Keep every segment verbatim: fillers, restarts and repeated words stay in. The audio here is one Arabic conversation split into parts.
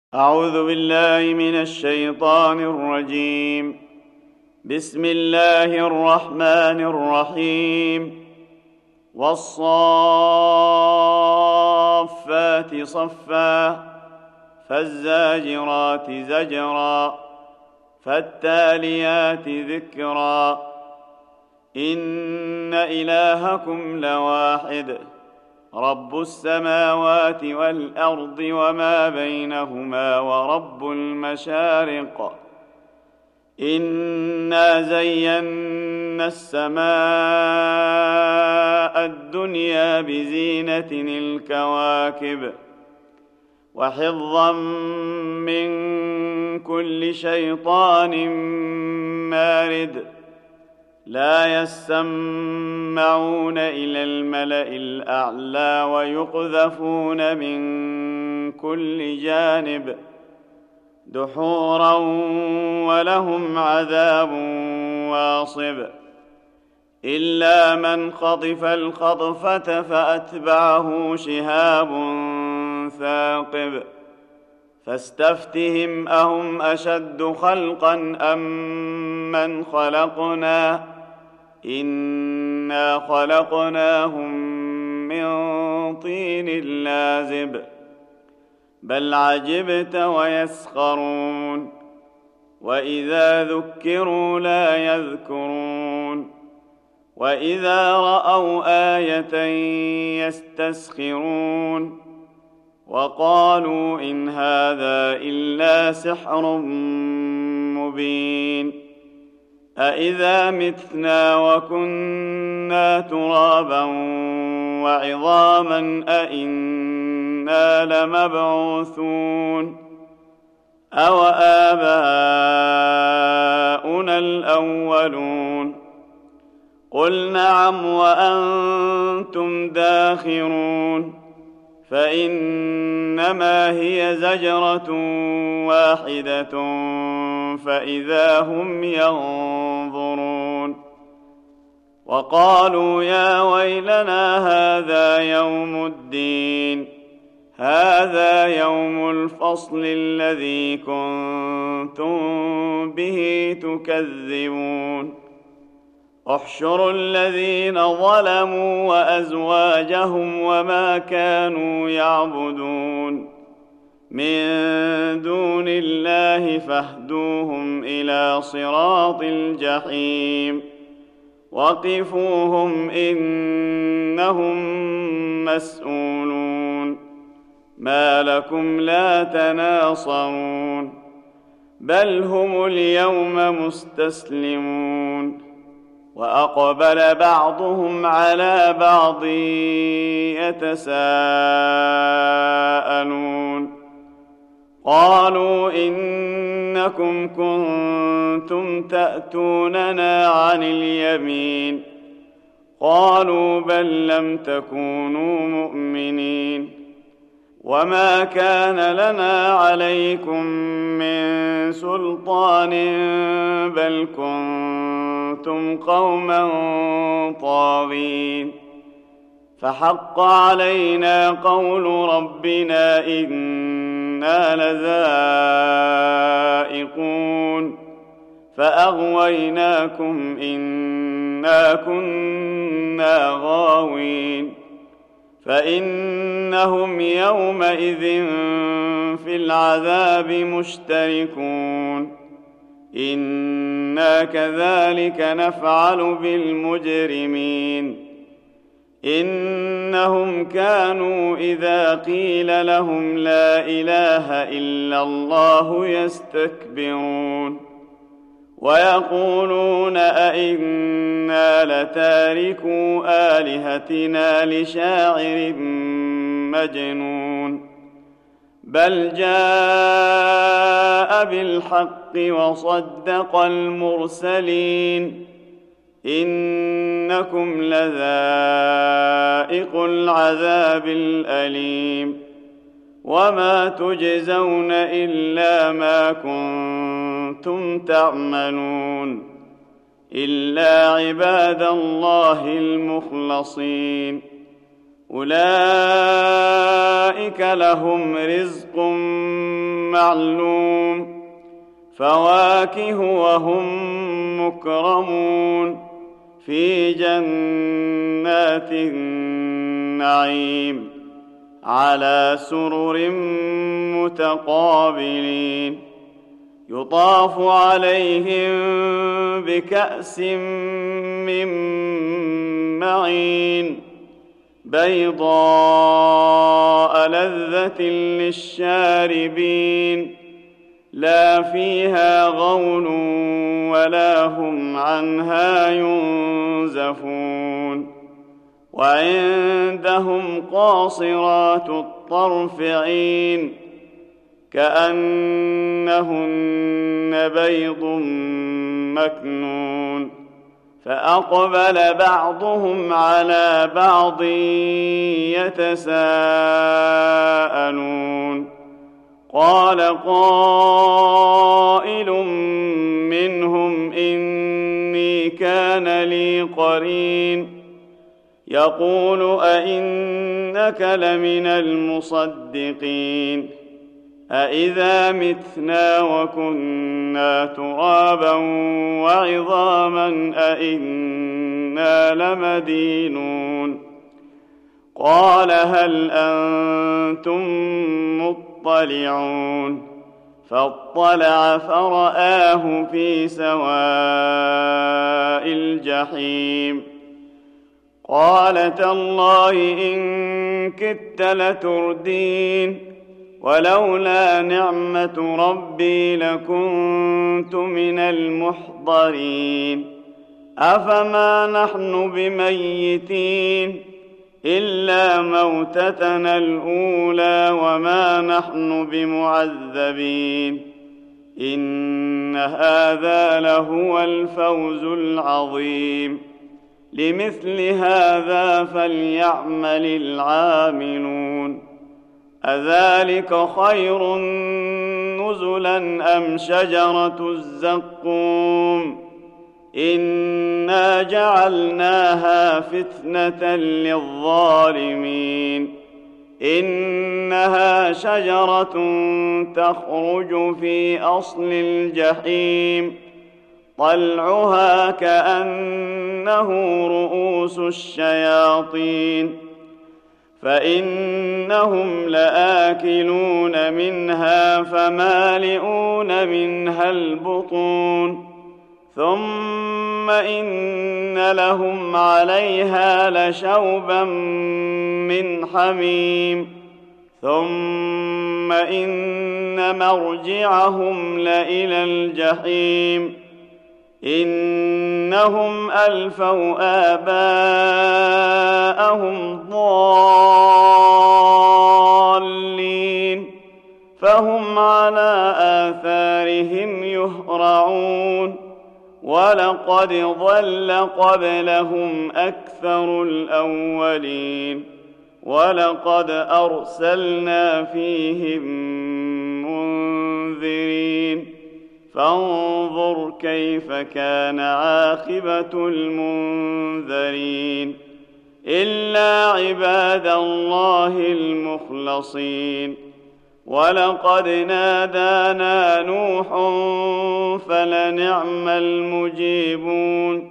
أعوذ بالله من الشيطان الرجيم. بسم الله الرحمن الرحيم. والصافات صفا فالزاجرات زجرا فالتاليات ذكرا إن إلهكم لواحد رب السماوات والأرض وما بينهما ورب المشارق إنا زينا السماء الدنيا بزينة الكواكب وحفظا من كل شيطان مارد لا يسمعون إلى الملأ الأعلى ويقذفون من كل جانب دحورا ولهم عذاب واصب إلا من خطف الخطفة فأتبعه شهاب ثاقب فاستفتهم أهم أشد خلقا أم من خلقنا إنا خلقناهم من طين لازب بل عجبت ويسخرون وإذا ذكروا لا يذكرون وإذا رأوا آية يستسخرون وقالوا إن هذا إلا سحر مبين أإذا متنا وكنا ترابا وعظاما أإنا لمبعوثون أو آباؤنا الأولون قل نعم وأنتم داخرون فإنما هي زجرة واحدة فإذا هم ينظرون وقالوا يا ويلنا هذا يوم الدين هذا يوم الفصل الذي كنتم به تكذبون احشروا الذين ظلموا وأزواجهم وما كانوا يعبدون من دون الله فاهدوهم إلى صراط الجحيم وقفوهم إنهم مسؤولون ما لكم لا تناصرون بل هم اليوم مستسلمون وأقبل بعضهم على بعض يتساءلون قالوا إنكم كنتم تأتوننا عن اليمين قالوا بل لم تكونوا مؤمنين وما كان لنا عليكم من سلطان بل كنتم قوما طاغين فحق علينا قول ربنا إنا لذائقون فأغويناكم إنا كنا غاوين فإنهم يومئذ في العذاب مشتركون إنا كذلك نفعل بالمجرمين إنهم كانوا إذا قيل لهم لا إله إلا الله يستكبرون ويقولون أئنا لتاركو آلهتنا لشاعر مجنون بل جاء بالحق وصدق المرسلين إنكم لذائق العذاب الأليم وما تجزون إلا ما كنتم تعملون إلا عباد الله المخلصين أولئك لهم رزق معلوم فواكه وهم مكرمون في جنات النعيم على سرر متقابلين يطاف عليهم بكأس من معين بيضاء لذة للشاربين لا فيها غول ولا هم عنها ينزفون وعندهم قاصرات الطرف عين كأنهن بيض مكنون فأقبل بعضهم على بعض يتساءلون قال قائل منهم إني كان لي قرين يقول أئنك لمن المصدقين أإذا متنا وكنا ترابا وعظاما أإنا لمدينون قال هل أنتم مطلعون فاطلع فرآه في سواء الجحيم قال تالله إن كدت لتردين ولولا نعمة ربي لكنت من المحضرين أفما نحن بميتين إلا موتتنا الأولى وما نحن بمعذبين إن هذا لهو الفوز العظيم لمثل هذا فليعمل العاملون أذلك خير نزلا أم شجرة الزقوم إنا جعلناها فتنة للظالمين إنها شجرة تخرج في أصل الجحيم طلعها كأنه رؤوس الشياطين فإنهم لآكلون منها فمالئون منها البطون ثم إن لهم عليها لشوبا من حميم ثم إن مرجعهم لإلى الجحيم إنهم ألفوا آباءهم ضالين فهم على آثارهم يهرعون ولقد ضل قبلهم أكثر الأولين ولقد أرسلنا فيهم منذرين فانظر كيف كان عاقبة المنذرين إلا عباد الله المخلصين ولقد نادانا نوح فلنعم المجيبون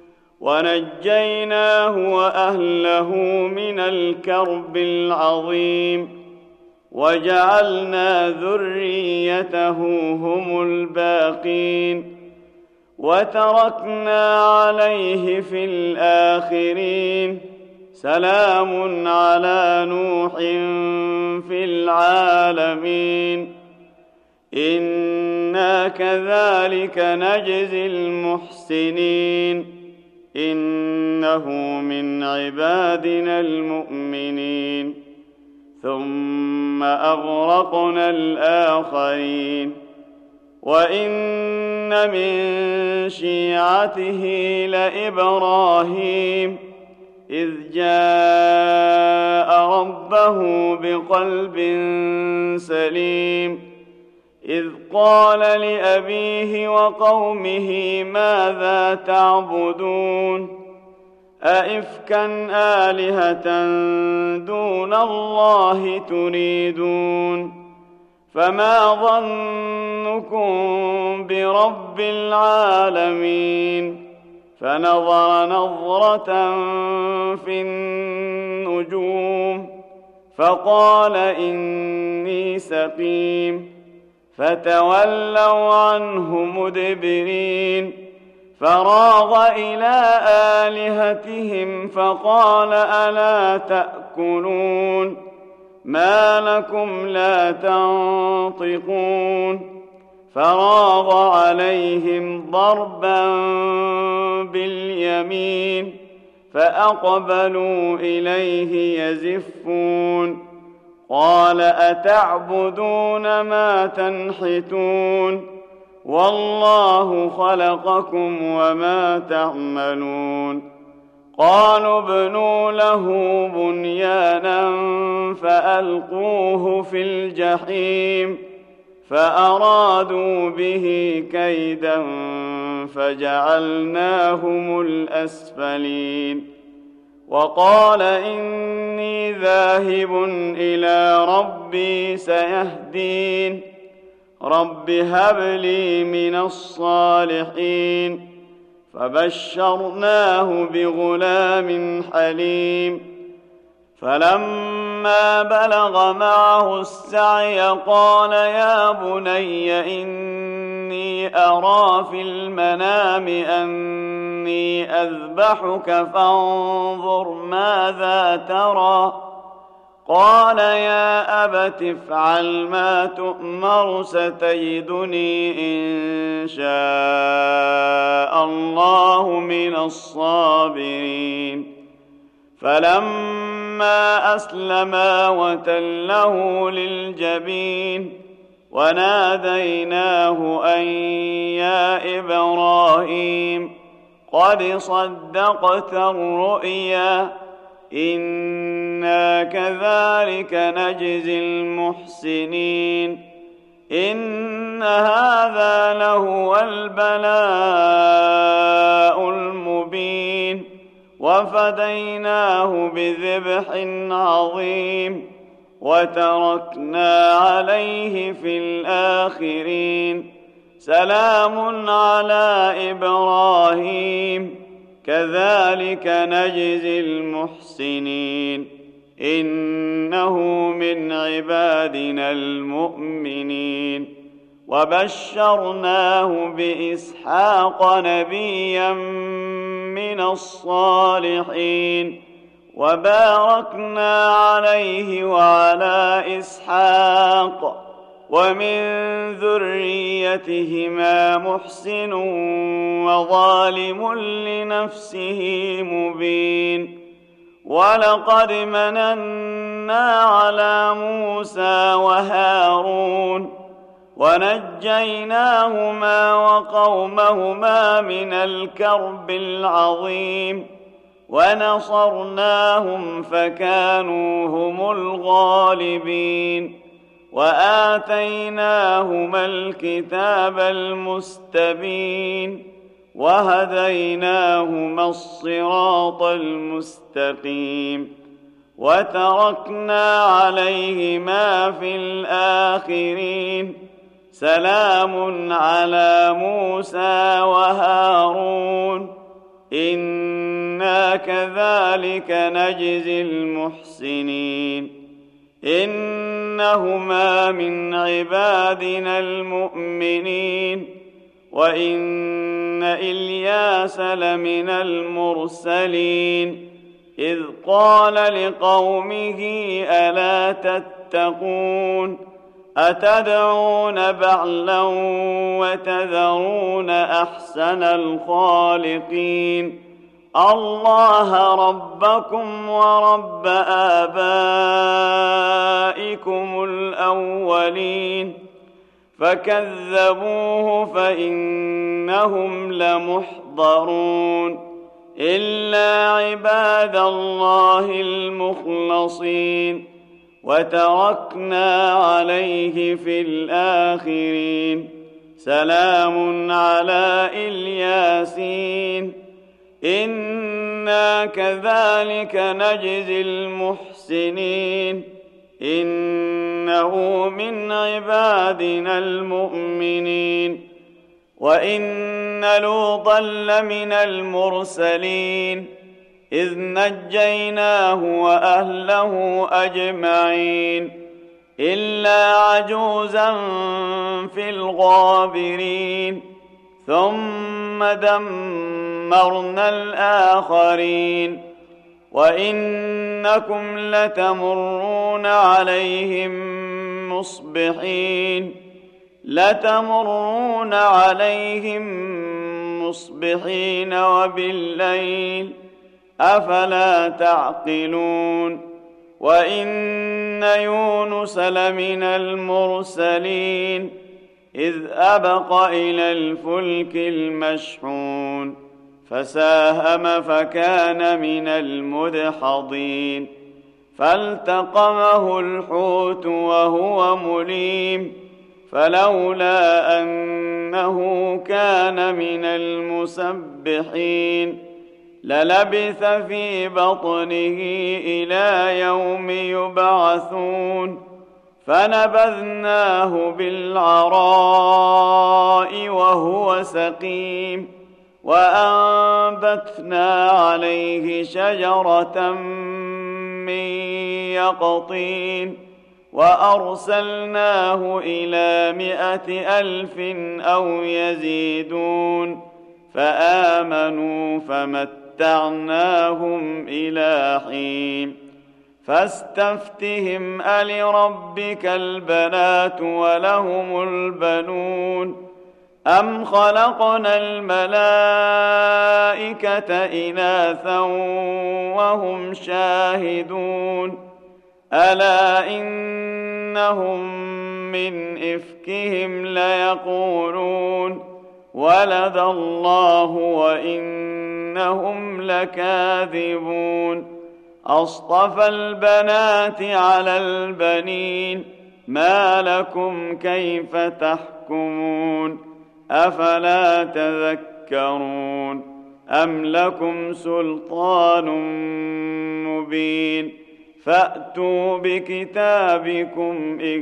ونجيناه وأهله من الكرب العظيم وجعلنا ذريته هم الباقين وتركنا عليه في الآخرين سلام على نوح في العالمين إنا كذلك نجزي المحسنين إنه من عبادنا المؤمنين ثم أغرقنا الآخرين وإن من شيعته لإبراهيم إذ جاء ربه بقلب سليم إذ قال لأبيه وقومه ماذا تعبدون أئفكا آلهة دون الله تريدون فما ظنكم برب العالمين فنظر نظرة في النجوم فقال إني سقيم فتولوا عنه مدبرين فراغ إلى آلهتهم فقال ألا تأكلون ما لكم لا تنطقون فراغ عليهم ضربا باليمين فأقبلوا إليه يزفون قال أتعبدون ما تنحتون والله خلقكم وما تعملون قالوا ابنوا له بنيانا فألقوه في الجحيم فأرادوا به كيدا فجعلناهم الأسفلين وقال إني ذاهب إلى ربي سيهدين رب هب لي من الصالحين فبشرناه بغلام حليم فلما بلغ معه السعي قال يا بني إني أرى في المنام أني أذبحك فانظر ماذا ترى قال يا أبت افعل ما تؤمر ستجدني إن شاء الله من الصابرين فلما أسلما وتله للجبين وناديناه أن يا إبراهيم قد صدقت الرؤيا إنا كذلك نجزي المحسنين إن هذا لهو البلاء المبين وفديناه بذبح عظيم وتركنا عليه في الآخرين سلام على إبراهيم كذلك نجزي المحسنين إنه من عبادنا المؤمنين وبشرناه بإسحاق نبيا من الصالحين وباركنا عليه وعلى إسحاق ومن ذريتهما محسن وظالم لنفسه مبين ولقد مننا على موسى وهارون ونجيناهما وقومهما من الكرب العظيم ونصرناهم فكانوا هم الغالبين وآتيناهما الكتاب المستبين وهديناهما الصراط المستقيم وتركنا عليهما في الآخرين سلام على موسى وهارون إنا كذلك نجزي المحسنين إنهما من عبادنا المؤمنين وإن إلياس لمن المرسلين إذ قال لقومه ألا تتقون أتدعون بعلا وتذرون أحسن الخالقين الله ربكم ورب آبائكم الأولين فكذبوه فإنهم لمحضرون إلا عباد الله المخلصين وتركنا عليه في الآخرين سلام على الياسين إنا إنا كذلك نجزي المحسنين إنه من عبادنا المؤمنين وإن لوطا لمن المرسلين إذ نجيناه وأهله أجمعين إلا عجوزا في الغابرين ثم دمرنا الآخرين وإنكم لتمرون عليهم مصبحين لتمرون عليهم مصبحين وبالليل أفلا تعقلون وإن يونس لمن المرسلين إذ أبق إلى الفلك المشحون فساهم فكان من المدحضين فالتقمه الحوت وهو مليم فلولا أنه كان من المسبحين للبث في بطنه إلى يوم يبعثون فنبذناه بالعراء وهو سقيم وأنبتنا عليه شجرة من يقطين وأرسلناه إلى مائة ألف أو يزيدون فآمنوا فمتعناهم إلى حين فاستفتهم ألربك البنات ولهم البنون أم خلقنا الملائكة إناثا وهم شاهدون ألا إنهم من إفكهم ليقولون ولد الله وإنهم لكاذبون أصطفى البنات على البنين ما لكم كيف تحكمون أفلا تذكرون أم لكم سلطان مبين فأتوا بكتابكم إن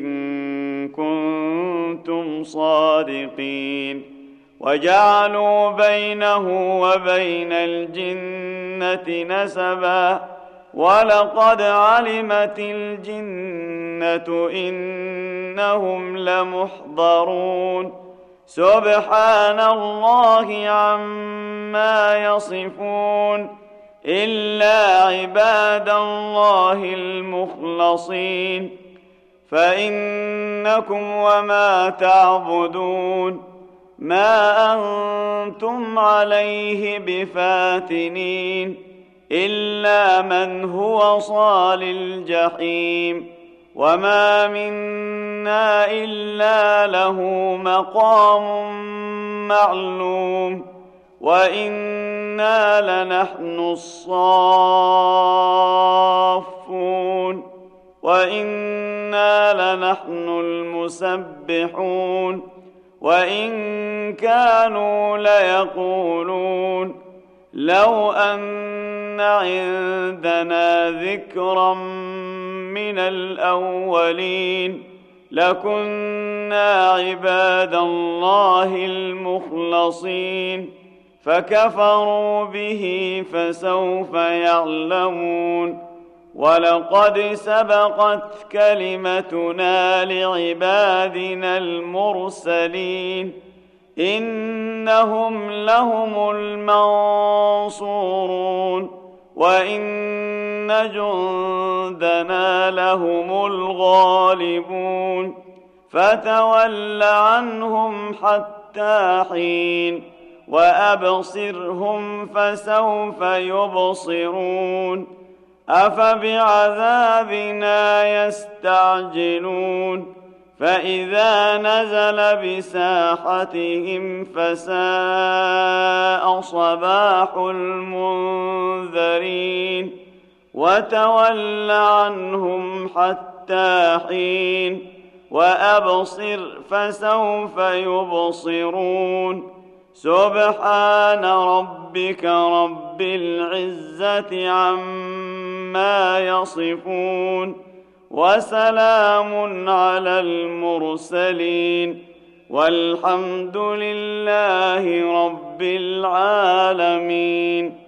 كنتم صادقين وجعلوا بينه وبين الجنة نسبا ولقد علمت الجنة إنهم لمحضرون سبحان الله عما يصفون إلا عباد الله المخلصين فإنكم وما تعبدون ما أنتم عليه بفاتنين إلا من هو صال الجحيم وما منا إلا له مقام معلوم وإنا لنحن الصافون وإنا لنحن المسبحون وإن كانوا ليقولون لو أن عندنا ذكرا من الأولين لكنا عباد الله المخلصين فكفروا به فسوف يعلمون ولقد سبقت كلمتنا لعبادنا المرسلين إنهم لهم المنصورون وإن جندنا لهم الغالبون فتول عنهم حتى حين وأبصرهم فسوف يبصرون أفبعذابنا يستعجلون فإذا نزل بساحتهم فساء صباح المنذرين وتول عنهم حتى حين وأبصر فسوف يبصرون سبحان ربك رب العزة عما يصفون وسلام على المرسلين والحمد لله رب العالمين.